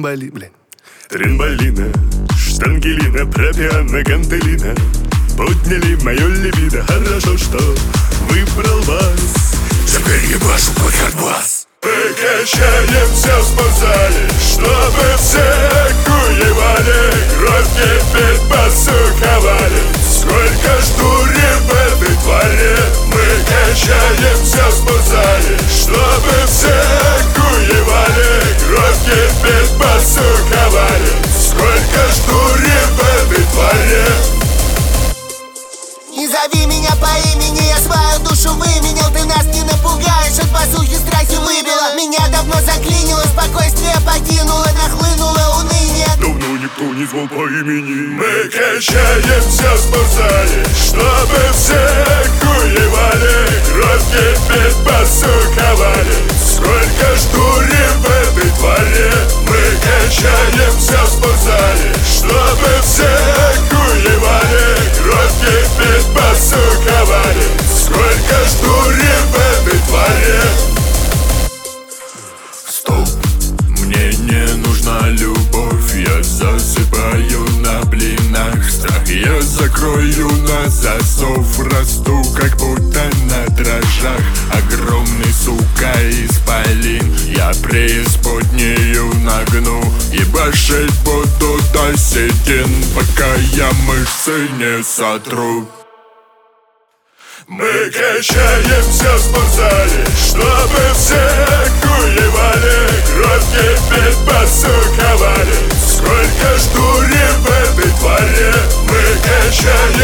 трамболин, блин. Трамболина, штангелина, пропиана, гантелина подняли мое либидо, хорошо, что выбрал вас. Теперь ебашу под конбас. Мы качаемся в спортзале, чтобы все куевали, кровь кипит, посуковали. Сколько ж дури в этой твари. Мы качаемся в спортзале, чтобы все куевали, кровь кипит, посуковали. Сколько ж дури в этой твари. Не зови меня по имени, я свою душу выменял. Ты нас не напугаешь, от базухи страхи выбило. Меня давно заклинило, спокойствие покинуло, нахлынуло уныние. Давно никто не звал по имени. Мы качаемся в спортзале, чтобы все куевали, кровь кипит, посуковали. Сколько ж дури в этой твари. Мы качаемся в спортзале, чтобы все куевали, кровь кипит, посуковали. Сколько ж дури в этой твари. Стоп, мне не нужна любовь. Я засыпаю на блинах. Страх я закрою на засов. Расту как будто на дрожжах. Огромный, сука, исполин. Я преисподнюю нагну. Ебашить буду до седин, пока я мышцы не сотру. Мы качаемся в спортзале, чтобы все куевали, кровь кипит, посуковали. Сколько ж дури в этой твари. Мы качаемся